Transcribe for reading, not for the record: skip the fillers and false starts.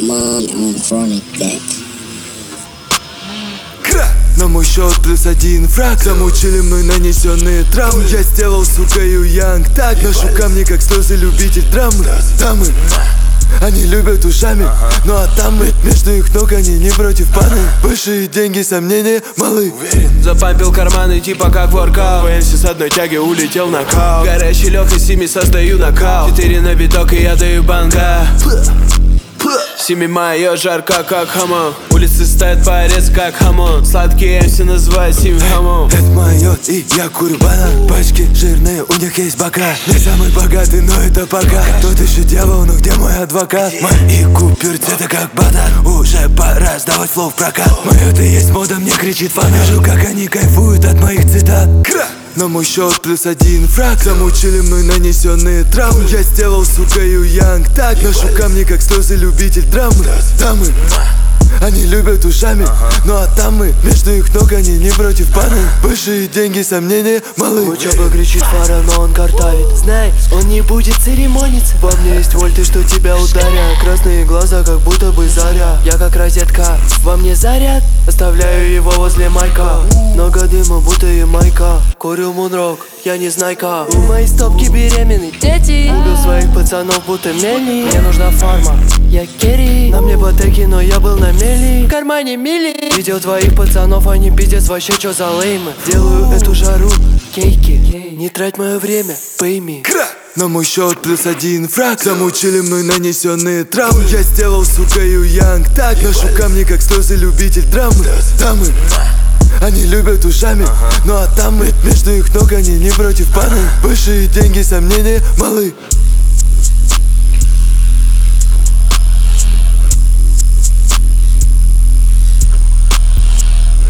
money on chronic debt. На мой счет +1 фраг. Замучили мной нанесенные травмы. Я сделал, сукою, янг так. Ношу камни, как слезы, любитель драмы. Дамы, они любят ушами, ну а там мы, между их ног, они не против паны. Большие деньги, сомнения, малы. Запампил карманы, типа как воркаут. ВНС с одной тяги улетел на каут. Горячий Леха, с ними создаю нокаут. 4 на биток, и я даю банка. Семи моё жарко, как хамон. Улицы стоят порез, как хамон. Сладкие МС называют сим хамон. Это моё, и я курю банан. Пачки жирные, у них есть бока. Не самый богатый, но это пока. Тот еще дьявол, но где мой адвокат? Мои купюры цвета как банан. Уже пора сдавать флоу в прокат. Моё ты есть мода, мне кричит фанат. Вижу, как они кайфуют от моих цитат. На мой счет +1 фраг. Замучили мной нанесенные травмы. Я сделал, сукою, янг так. Ношу камни, как слезы, любитель драмы. Дамы, они любят ушами, ну а там мы, между их ног, они не против паны. Большие деньги, сомнения, малы. Учеба кричит фара, но он картавит. Знай, он не будет церемониться. Во мне есть вольты, что тебя ударят. Красные глаза, как будто бы заря. Я как розетка, во мне заряд. Оставляю его возле майка. Много дыма, будто и майка. Курю мунрок, я не знайка. У моей стопки беременны дети. Убил своих пацанов, будто мели. Мне нужна фарма, я керри. На мне ботеки, но я был на мели. В кармане мили. Видел твоих пацанов, они пиздец, вообще чё за леймы. Делаю эту жару, кейки. Не трать мое время, пойми. На мой счет +1 фраг. Замучили мной нанесенные травмы. Я сделал, сукою, янг так. Ношу камни, как слезы, любитель драмы. Дамы, они любят ушами, ну а там мы, между их ног, они не против паны. Большие деньги, сомнения, малы.